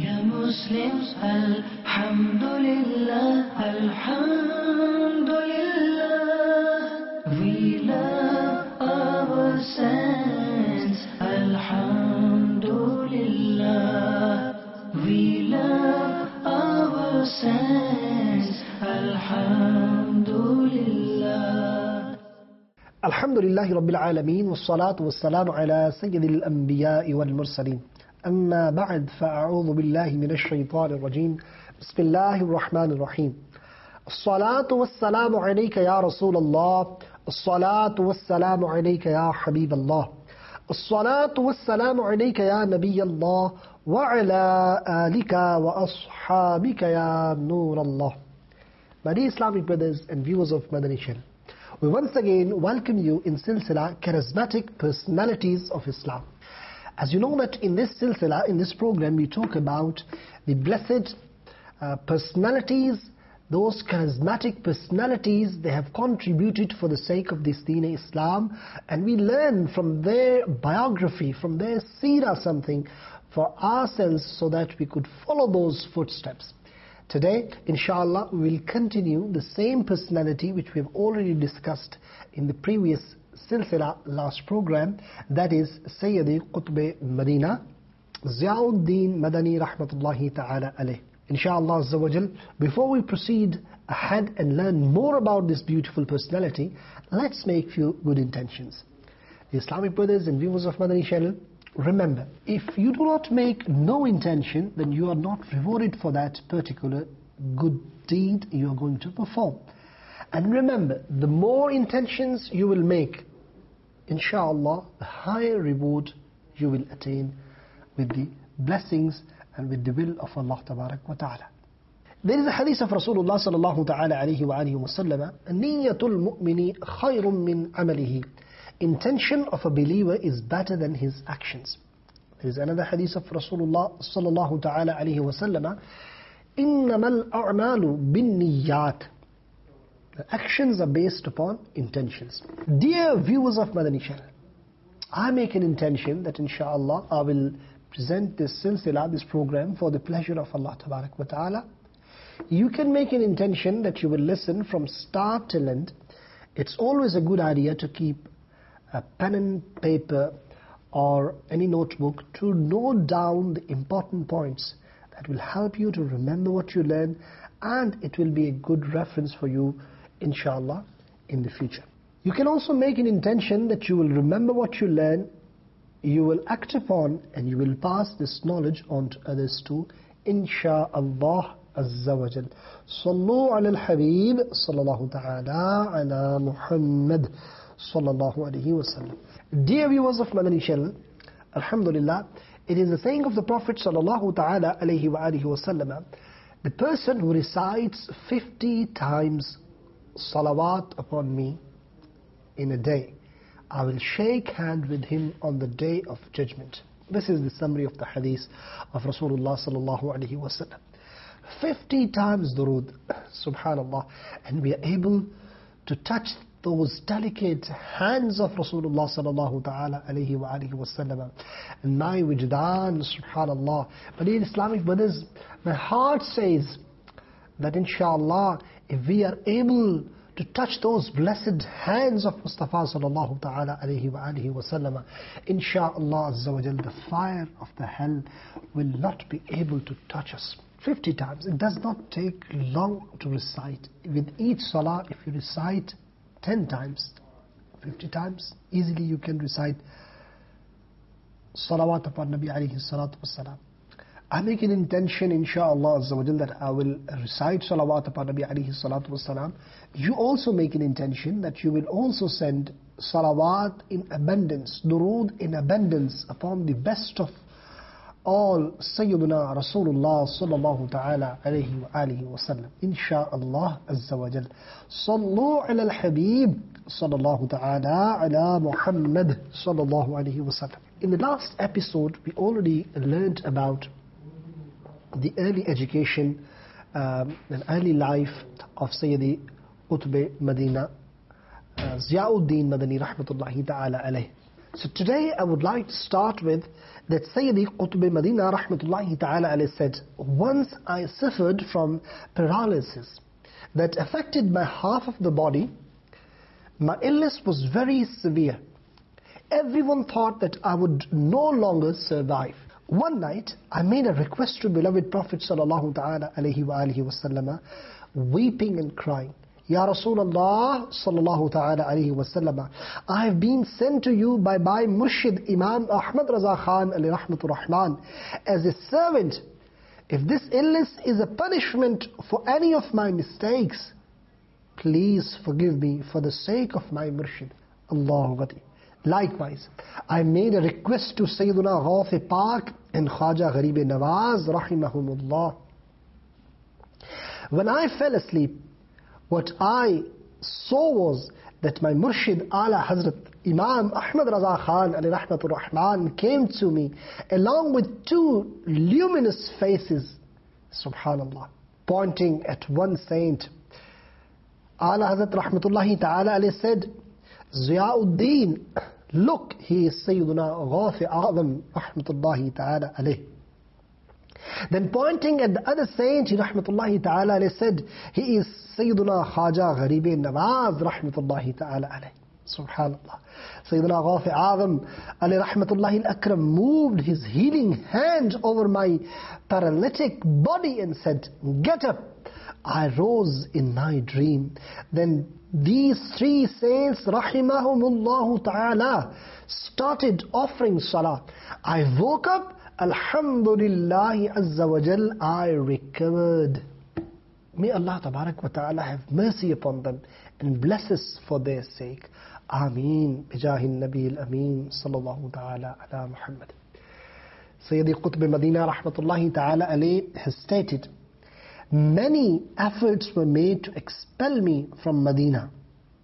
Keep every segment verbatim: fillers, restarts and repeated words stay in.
Ya Muslims, Alhamdulillah, Alhamdulillah. We love our saints, Alhamdulillah. We love our saints, Alhamdulillah. Alhamdulillahi Rabbil Alameen, wassalatu wassalamu ala sayyidil anbiya'i wal mursaleen. Amma ba'd, fa'a'udhu billahi minash shaytanir rajim. Bismillahir rahmanir rahim. As-salatu wassalamu alayka ya Rasulallah. As-salatu wassalamu alayka ya Habiballah. As-salatu wassalamu alayka ya Nabiyallah. Wa ala alika wa ashabika ya Nurallah. My dear Islamic brothers and viewers of Madani Channel, we once again welcome you in Silsila Charismatic Personalities of Islam. As you know that in this Silsila, in this program, we talk about the blessed uh, personalities, those charismatic personalities, they have contributed for the sake of this Deen Islam, and we learn from their biography, from their seerah something for ourselves so that we could follow those footsteps. Today, inshallah, we will continue the same personality which we have already discussed in the previous Silsila last program, that is Sayyidi Qutb Madina, Ziauddin Madani Rahmatullahi Ta'ala alayh. Inshallah Azza wa Jal, before we proceed ahead and learn more about this beautiful personality, let's make few good intentions. The Islamic brothers and viewers of Madani Channel, remember, if you do not make no intention, then you are not rewarded for that particular good deed you are going to perform. And remember, the more intentions you will make, inshallah, the higher reward you will attain with the blessings and with the will of Allah Tabarak wa Ta'ala. There is a hadith of Rasulullah sallallahu ta'ala alayhi wa alihi wa sallam, Niyatul mu'mini khayrun min amalihi. Intention of a believer is better than his actions. There is another hadith of Rasulullah sallallahu ta'ala alayhi wa sallam, Innamal a'malu bin niyyat. The actions are based upon intentions. Dear viewers of Madani Channel, I make an intention that inshallah I will present this silsila, this program, for the pleasure of Allah Tabarak wa Ta'ala. You can make an intention that you will listen from start till end. It's always a good idea to keep a pen and paper or any notebook to note down the important points that will help you to remember what you learn, and it will be a good reference for you, inshallah, in the future. You can also make an intention that you will remember what you learn, you will act upon, and you will pass this knowledge on to others too, insha'Allah Azza wa Jal. Sallu ala al-Habib, sallallahu ta'ala ala Muhammad, sallallahu alayhi wa sallam. Dear viewers of Madani Channel, alhamdulillah, it is the saying of the Prophet sallallahu ta'ala alayhi wa alihi wa sallam, the person who recites fifty times salawat upon me in a day, I will shake hand with him on the day of judgment. This is the summary of the hadith of Rasulullah sallallahu alayhi wa sallam. fifty times durood, subhanallah, and we are able to touch those delicate hands of Rasulullah sallallahu ta'ala alayhi wa alihi wa sallam. And my wijdan, subhanallah. But in Islamic brothers, my heart says that inshallah, if we are able to touch those blessed hands of Mustafa sallallahu ta'ala alayhi wa alihi wa sallam, inshallah azza wa jal, the fire of the hell will not be able to touch us. fifty times. It does not take long to recite. With each salah, if you recite ten times, fifty times, easily you can recite salawat upon Nabi alayhi salatu wassalam. I make an intention, inshaAllah Azza wa Jal, that I will recite salawat upon Nabi alayhi salatu wassalam. You also make an intention that you will also send salawat in abundance, durood in abundance upon the best of all Sayyiduna Rasulullah sallallahu ta'ala alayhi wa alihi wa sallam. Insha'Allah Azza wa Jal. Sallu ala al-Habib sallallahu ta'ala ala Muhammad sallallahu alayhi wa sallam. In the last episode, we already learned about the early education um, and early life of Sayyidi Qutb Madina, uh, Ziauddin Madani Rahmatullahi Ta'ala alayh. So today I would like to start with that Sayyidi Qutb Madina rahmatullahi ta'ala alayhi said, once I suffered from paralysis that affected my half of the body. My illness was very severe. Everyone thought that I would no longer survive. One night I made a request to beloved Prophet sallallahu ta'ala alayhi wa alihi wa sallama, weeping and crying. Ya Rasulullah sallallahu ta'ala alayhi wa sallama, I have been sent to you by my Murshid Imam Ahmad Raza Khan alayhi rahmatur rahman as a servant. If this illness is a punishment for any of my mistakes, please forgive me for the sake of my Murshid. Allahu Akbar. Likewise, I made a request to Sayyiduna Ghawth Pak and Khwaja Gharib Nawaz rahimahumullah. When I fell asleep, what I saw was that my Murshid Ala Hazrat Imam Ahmad Raza Khan alayhi rahmatur rahman came to me along with two luminous faces, subhanallah, pointing at one saint. Ala Hazrat rahmatullahi ta'ala alayhi said, Ziyauddin, look, he is Sayyiduna Ghawth A'zam rahmatullahi ta'ala alayhi. Then pointing at the other saint, he rahmatullahi ta'ala alayhi said, he is Sayyiduna Khwaja Gharib Nawaz rahmatullahi ta'ala alayhi. Subhanallah. Sayyiduna Ghawth A'zam alayhi rahmatullahi al-akram moved his healing hand over my paralytic body and said, get up. I rose in my dream. Then these three saints rahimahumullah ta'ala started offering salah. I woke up. Alhamdulillah Azza wa Jal, I recovered. May Allah Tabarak wa Ta'ala have mercy upon them and bless us for their sake. Ameen. Bijahin Nabi al-Ameen Sallallahu Ta'ala ala Muhammad. Sayyidi Qutb Madina rahmatullahi ta'ala alayhi has stated, many efforts were made to expel me from Medina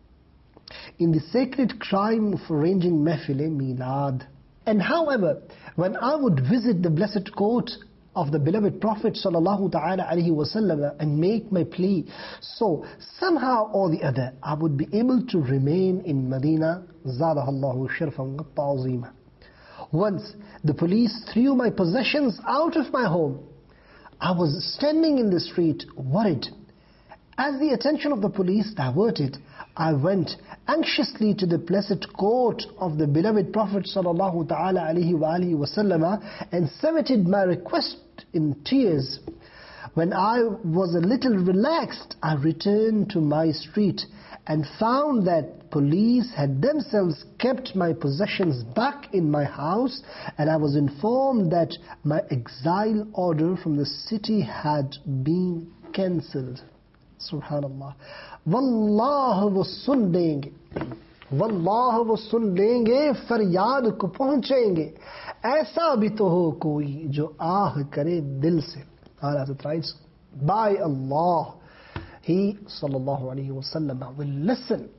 in the sacred crime of arranging Mahfil Milad. And however, when I would visit the blessed court of the beloved Prophet sallallahu ta'ala alayhi wa sallam and make my plea, so somehow or the other I would be able to remain in Medina, zadahallahu shirfan wa ta'zima. Once the police threw my possessions out of my home. I was standing in the street, worried. As the attention of the police diverted, I went anxiously to the blessed court of the beloved Prophet sallallahu ta'ala alayhi wa alihi wa sallama and submitted my request in tears. When I was a little relaxed, I returned to my street and found that police had themselves kept my possessions back in my house, and I was informed that my exile order from the city had been cancelled. Subhanallah. Wallah wo sun lenge, wallah wo sun lenge, faryad ko pahunchenge, aisa bhi to ho koi jo aah kare dil se. Allah writes, by Allah, He sallallahu alayhi wa sallam will listen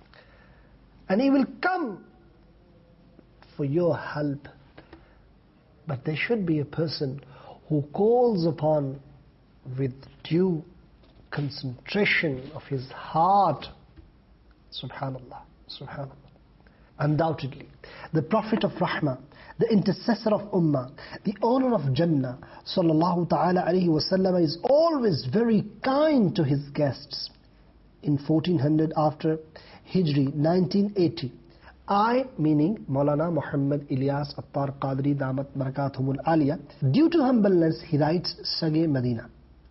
and He will come for your help. But there should be a person who calls upon with due concentration of his heart. Subhanallah, subhanallah. Undoubtedly, the Prophet of Rahmah, the intercessor of Ummah, the owner of Jannah, sallallahu ta'ala alayhi wa sallam, is always very kind to his guests. In fourteen hundred after Hijri, nineteen eighty, I, meaning Maulana Muhammad Ilyas Attar Qadri Damat Barakathumul Aliyah, due to humbleness, he writes, Sage Medina.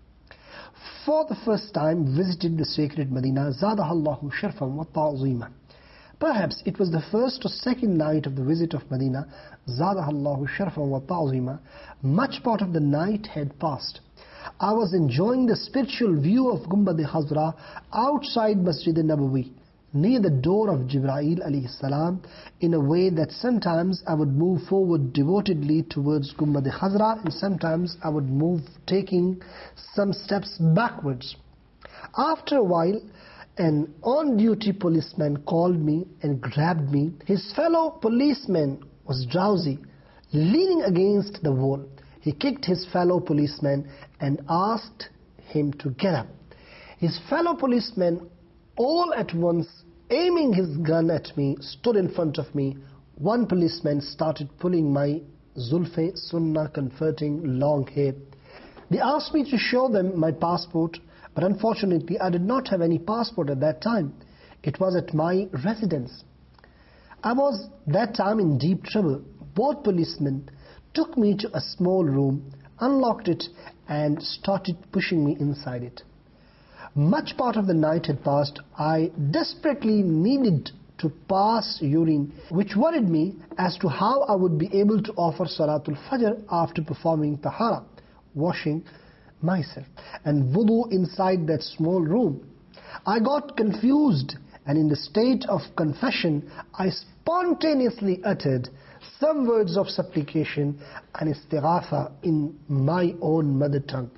For the first time visited the sacred Medina, Zadahallahu Sharfan wa Ta'zima. Perhaps it was the first or second night of the visit of Medina, Zadahallahu Sharfan wa Ta'zima. Much part of the night had passed. I was enjoying the spiritual view of Gumbad Khazra outside Masjid al-Nabawi, near the door of Jibreel alayhi salam, in a way that sometimes I would move forward devotedly towards Gumbad Khazra, and sometimes I would move taking some steps backwards. After a while, an on-duty policeman called me and grabbed me. His fellow policeman was drowsy, leaning against the wall. He kicked his fellow policeman and asked him to get up. His fellow policeman, all at once aiming his gun at me, stood in front of me, one policeman started pulling my Zulfe Sunnah converting long hair. They asked me to show them my passport, but unfortunately I did not have any passport at that time. It was at my residence. I was that time in deep trouble. Both policemen took me to a small room, unlocked it, and started pushing me inside it. Much part of the night had passed. I desperately needed to pass urine, which worried me as to how I would be able to offer Salatul Fajr after performing Tahara, washing myself, and wudu inside that small room. I got confused, and in the state of confession, I spontaneously uttered some words of supplication and istighatha in my own mother tongue,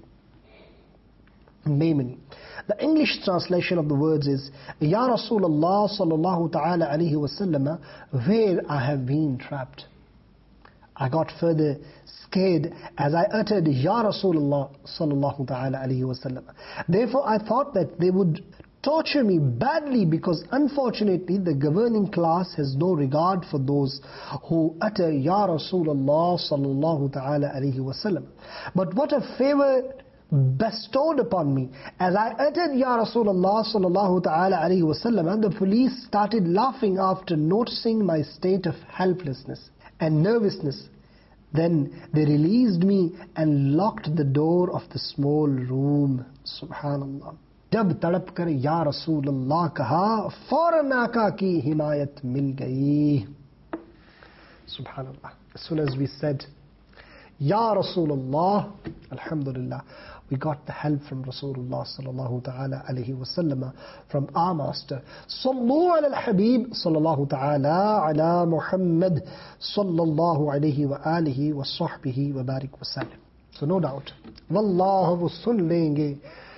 Maimani. The English translation of the words is, Ya Rasulullah sallallahu ta'ala alayhi wa sallam, where I have been trapped. I got further scared as I uttered Ya Rasulullah sallallahu ta'ala alayhi wa sallam. Therefore I thought that they would torture me badly, because unfortunately the governing class has no regard for those who utter Ya Rasulullah sallallahu ta'ala alayhi wa sallam. But what a favor bestowed upon me. As I uttered Ya Rasulullah sallallahu ta'ala alayhi wa sallam, and the police started laughing after noticing my state of helplessness and nervousness. Then they released me and locked the door of the small room. Subhanallah. जब तड़प कर या रसूल अल्लाह कहा, फौरन आका की हिमायत मिल गई. Subhanallah. As soon as we said Ya Rasulullah, alhamdulillah, we got the help from Rasulullah sallallahu ta'ala alayhi wa sallam, from our master. Sallu ala al-Habib sallallahu ta'ala ala Muhammad sallallahu alayhi wa alihi wa sahbihi wa barik wa sallam. So no doubt, wallah wo sun lenge,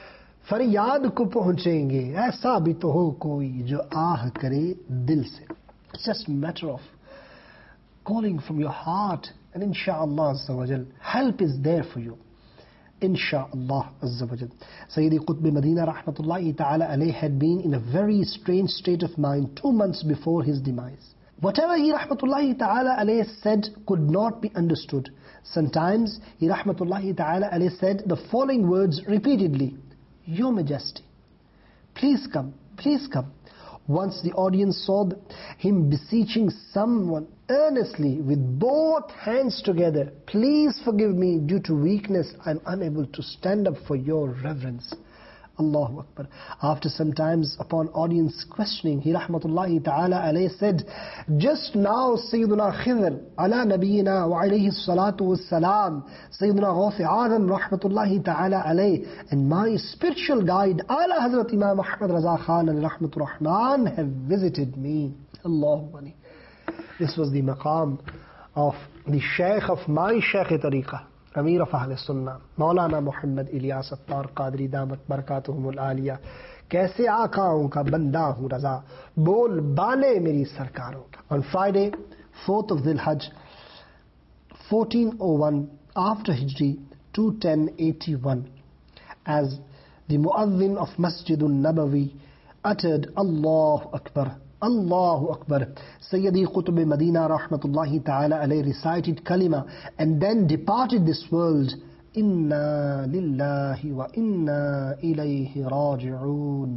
फरियाद को पहुंचेंगे, ऐसा भी तो हो कोई जो आह करे दिल से. It's just a matter of calling from your heart, and inshaAllah Azza wa Jal, help is there for you. InshaAllah Azza wa Jal. Sayyidi Qutb Medina rahmatullahi ta'ala alayhi had been in a very strange state of mind two months before his demise. Whatever he rahmatullahi ta'ala alayhi said could not be understood. Sometimes he rahmatullahi ta'ala alayhi said the following words repeatedly: Your Majesty, please come, please come. Once the audience saw him beseeching someone earnestly with both hands together, please forgive me, due to weakness I am unable to stand up for your reverence. Allahu Akbar. After some times, upon audience questioning, he rahmatullahi ta'ala alayhi said, just now Sayyiduna Khidr ala nabiyina wa alayhi salatu wassalam, Sayyiduna Ghawth Azam rahmatullahi ta'ala alayhi, and my spiritual guide ala Hazrat Imam Ahmad Raza Khan al Rahmatur Rahman have visited me. Allahu Akbar. This was the maqam of the Shaykh of my Shaykh Tariqah, Amir of Ahl Sunnah, Maulana Muhammad Ilyas Attar Qadri Damat Barakatuhumul Aliyah. Kaise aaqaon ka banda hu raza, bol bale meri sarkaron. On Friday, fourth of Dhul Hajj, fourteen oh one after Hijri, two ten eighty-one, as the Muazzin of Masjidun Nabawi uttered Allahu Akbar, Allahu Akbar, Sayyidi Qutb Medina rahmatullahi ta'ala alayhi recited kalima and then departed this world. Inna lillahi wa inna ilayhi raji'un.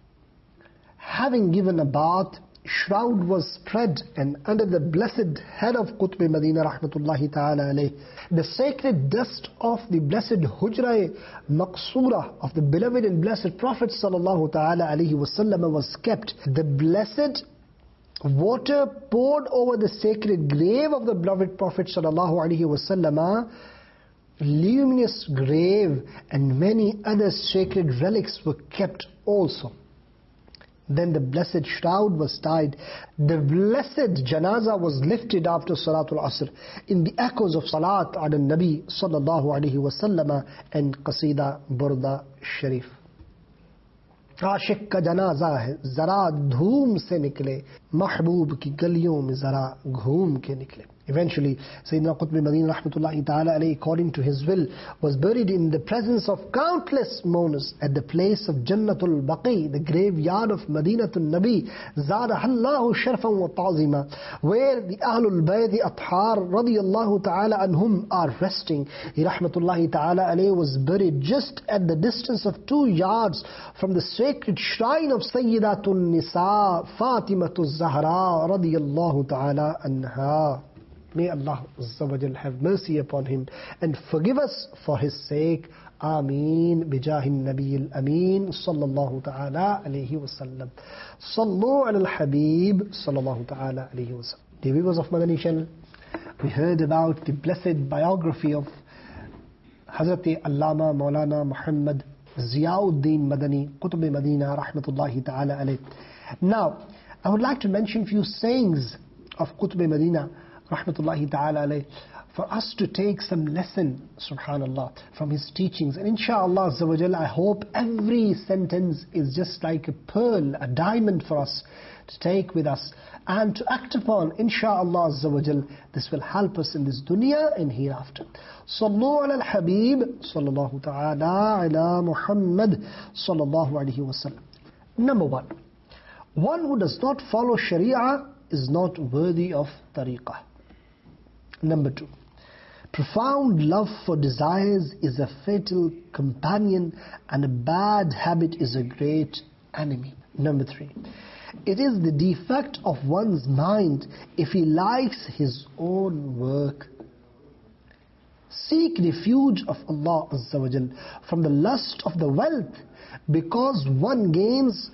Having given a bath, shroud was spread, and under the blessed head of Qutb Medina rahmatullahi ta'ala alayhi, the sacred dust of the blessed Hujra Maqsura of the beloved and blessed Prophet sallallahu ta'ala alayhi wasallam was kept. The blessed water poured over the sacred grave of the beloved Prophet sallallahu alayhi wasallam, luminous grave, and many other sacred relics were kept also. Then the blessed shroud was tied. The blessed janaza was lifted after Salatul Asr in the echoes of Salat ala Nabi sallallahu alayhi wa sallam and Qasida Burda Sharif. आशिक का जनाजा है, जरा धूम से निकले, महबूब की गलियों में जरा घूम के निकले. Eventually, Sayyidina Qutb Madina rahmatullahi ta'ala alayhi, according to his will, was buried in the presence of countless mourners at the place of Jannatul Baqi, the graveyard of Madinatul Nabi, Zadahallahu sharfan wa ta'zima, where the Ahlul Bayt Athhar radiyallahu ta'ala anhum are resting. He rahmatullahi ta'ala alayhi was buried just at the distance of two yards from the sacred shrine of Sayyidatul Nisa, Fatimatul Zahra radiyallahu ta'ala anha. May Allah Azza wa Jal have mercy upon him and forgive us for his sake. Ameen. Bijahin Nabiyil Ameen. Sallallahu ta'ala alayhi wa sallam. Sallu ala al-Habib. Sallallahu ta'ala alayhi wa sallam. Dear viewers of Madani Channel, we heard about the blessed biography of Hazrat Allama Maulana Muhammad Ziyauddin Madani, Qutb Madina rahmatullahi ta'ala alayhi. Now, I would like to mention a few sayings of Qutb Madina rahmatullahi ta'ala alayhi, for us to take some lesson, subhanallah, from his teachings. And inshallah azza wa jal, I hope every sentence is just like a pearl, a diamond for us to take with us and to act upon. Inshallah azza wa jal, this will help us in this dunya and hereafter. Sallu ala al-Habib, sallallahu ta'ala ala Muhammad, sallallahu alayhi wa sallam. Number one, one who does not follow Sharia is not worthy of tariqah. Number two, profound love for desires is a fatal companion and a bad habit is a great enemy. Number three, it is the defect of one's mind if he likes his own work. Seek refuge of Allah Azza wa Jal from the lust of the wealth, because one gains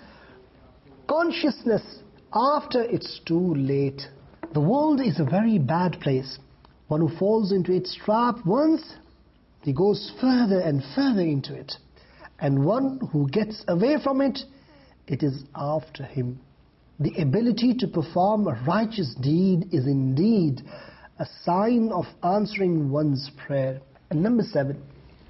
consciousness after it's too late. The world is a very bad place. One who falls into its trap once, he goes further and further into it. And one who gets away from it, it is after him. The ability to perform a righteous deed is indeed a sign of answering one's prayer. And number seven,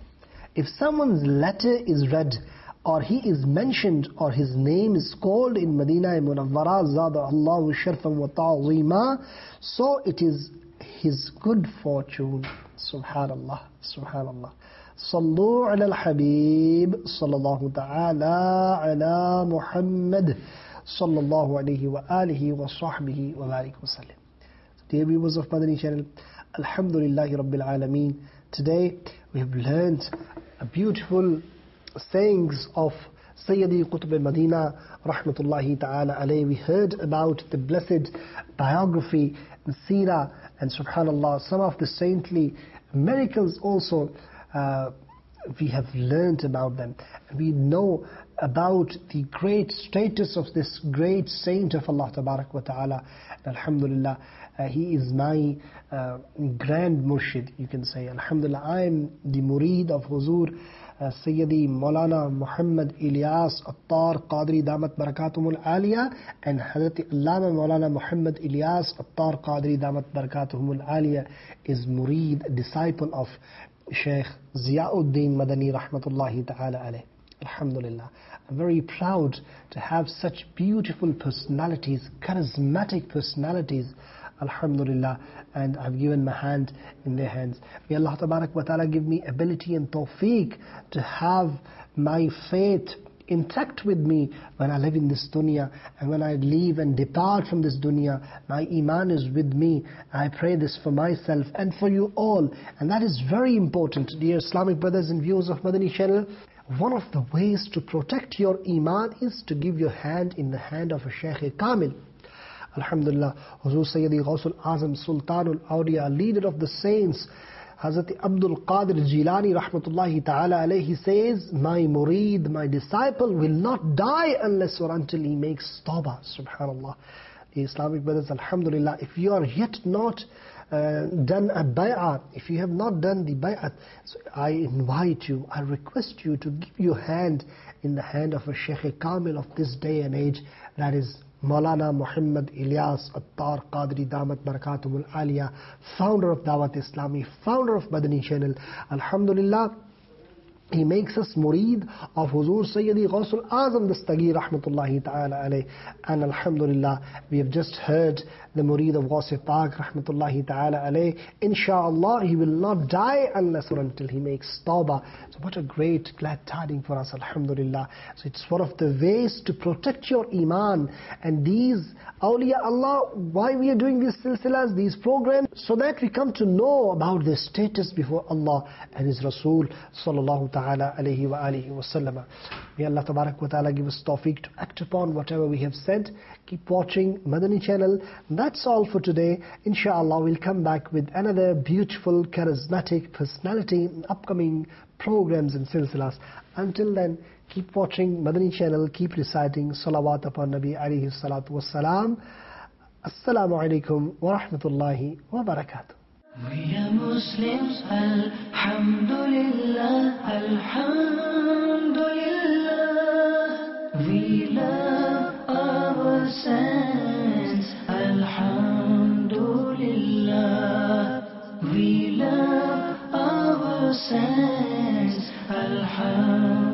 if someone's letter is read, or he is mentioned, or his name is called in Madinah Munawwara, Zada Allahu sharfan wa ta'zima, so it is his good fortune. Subhanallah, Subhanallah. Sallu ala al-Habib, sallallahu ta'ala ala Muhammad, sallallahu alayhi wa alihi wa sahbihi wa barik wa sallam. Dear viewers of Madani Channel, Alhamdulillahi Rabbil Alameen. Today we have learned a beautiful sayings of Sayyidi Qutb Madina rahmatullahi ta'ala alayhi. We heard about the blessed biography and seerah, and subhanallah, some of the saintly miracles also uh, we have learned about them. We know about the great status of this great saint of Allah Tabarak wa Ta'ala. Alhamdulillah, uh, he is my uh, grand murshid, you can say. Alhamdulillah, I am the murid of Huzur Uh, Sayyidi Maulana Muhammad Ilyas Attar Qadri Damat Barakatumul Aliyah, and Hazrat Allama Maulana Muhammad Ilyas Attar Qadri Damat Barakatumul Aliyah is murid, disciple of Shaykh Ziyauddin Madani rahmatullahi ta'ala alayh. Alhamdulillah, I'm very proud to have such beautiful personalities, charismatic personalities. Alhamdulillah, and I've given my hand in their hands. May Allah Tabarak wa Ta'ala give me ability and tawfiq to have my faith intact with me when I live in this dunya, and when I leave and depart from this dunya, my iman is with me. I pray this for myself and for you all, and that is very important. Dear Islamic brothers and viewers of Madani Channel, one of the ways to protect your iman is to give your hand in the hand of a Shaykh Kamil. Alhamdulillah, Huzur Sayyidi Ghawsul Azam Sultanul Awliya, leader of the saints, Hazrat Abdul Qadir Jilani rahmatullahi ta'ala alayhi says, my murid, my disciple will not die unless or until he makes tawbah. Subhanallah. The Islamic brothers, alhamdulillah, if you are yet not uh, done a bay'at, if you have not done the bay'at, so I invite you, I request you to give your hand in the hand of a Shaykh Kamil of this day and age, that is Maulana Muhammad Ilyas Attar Qadri Damat Barakatumul Aliyah, founder of Dawat Islami, founder of Madani Channel. Alhamdulillah, He makes us murid of Huzur Sayyidi Ghawsul Azam Dastagir Rahmatullahi Ta'ala alayh. And Alhamdulillah, we have just heard the murid of Ghawsi Pak Rahmatullahi Ta'ala alayh. Insha'Allah, he will not die unless or until he makes tawbah. So what a great glad tidings for us, Alhamdulillah. So it's one of the ways to protect your iman. And these awliya Allah, why we are doing these silsilas, these programs, so that we come to know about their status before Allah and His Rasul Sallallahu Ta'ala alayhi wa alihi wa sallam. May Allah Tabarak wa Ta'ala give us tawfiq to act upon whatever we have said. Keep watching Madani channel. That's all for today. Inshallah, we'll come back with another beautiful, charismatic personality in upcoming programs and silsilas. Until then, keep watching Madani channel. Keep reciting salawat upon Nabi alayhi salatu wassalam. Assalamu alaikum wa rahmatullahi wa barakatuh. We are Muslims, Alhamdulillah, Alhamdulillah. We love our saints, Alhamdulillah. We love our saints, Alhamdulillah.